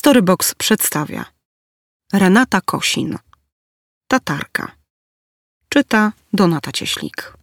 Storybox przedstawia Renata Kosin, Tatarka. Czyta Donata Cieślik.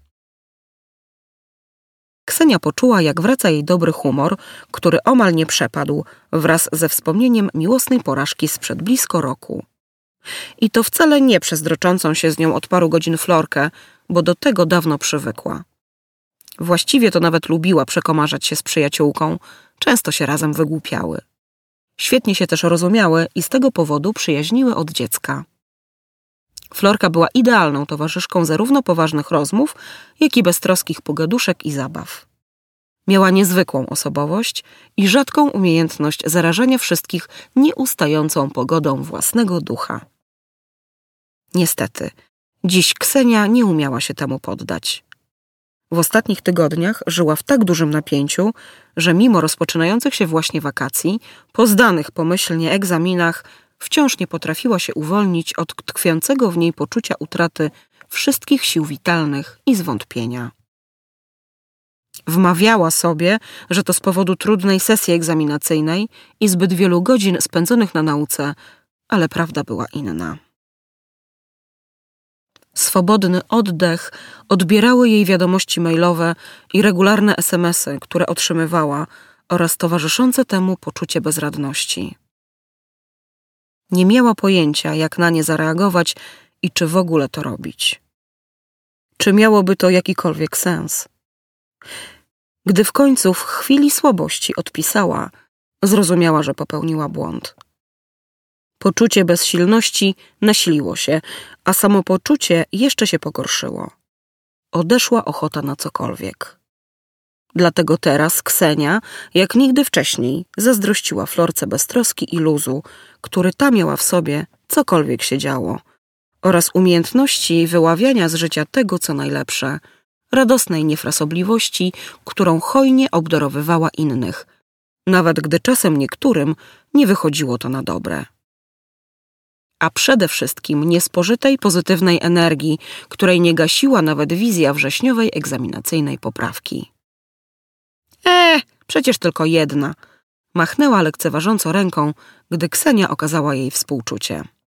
Ksenia poczuła, jak wraca jej dobry humor, który omal nie przepadł wraz ze wspomnieniem miłosnej porażki sprzed blisko roku. I to wcale nie przez droczącą się z nią od paru godzin Florkę, bo do tego dawno przywykła. Właściwie to nawet lubiła przekomarzać się z przyjaciółką, często się razem wygłupiały. Świetnie się też rozumiały i z tego powodu przyjaźniły od dziecka. Florka była idealną towarzyszką zarówno poważnych rozmów, jak i beztroskich pogaduszek i zabaw. Miała niezwykłą osobowość i rzadką umiejętność zarażania wszystkich nieustającą pogodą własnego ducha. Niestety, dziś Ksenia nie umiała się temu poddać. W ostatnich tygodniach żyła w tak dużym napięciu, że mimo rozpoczynających się właśnie wakacji, po zdanych pomyślnie egzaminach, wciąż nie potrafiła się uwolnić od tkwiącego w niej poczucia utraty wszystkich sił witalnych i zwątpienia. Wmawiała sobie, że to z powodu trudnej sesji egzaminacyjnej i zbyt wielu godzin spędzonych na nauce, ale prawda była inna. Swobodny oddech odbierały jej wiadomości mailowe i regularne SMS-y, które otrzymywała, oraz towarzyszące temu poczucie bezradności. Nie miała pojęcia, jak na nie zareagować i czy w ogóle to robić. Czy miałoby to jakikolwiek sens? Gdy w końcu w chwili słabości odpisała, zrozumiała, że popełniła błąd. Poczucie bezsilności nasiliło się, a samopoczucie jeszcze się pogorszyło. Odeszła ochota na cokolwiek. Dlatego teraz Ksenia, jak nigdy wcześniej, zazdrościła Florce beztroski i luzu, który ta miała w sobie, cokolwiek się działo, oraz umiejętności wyławiania z życia tego, co najlepsze, radosnej niefrasobliwości, którą hojnie obdarowywała innych, nawet gdy czasem niektórym nie wychodziło to na dobre. A przede wszystkim niespożytej pozytywnej energii, której nie gasiła nawet wizja wrześniowej egzaminacyjnej poprawki. Przecież tylko jedna. Machnęła lekceważąco ręką, gdy Ksenia okazała jej współczucie.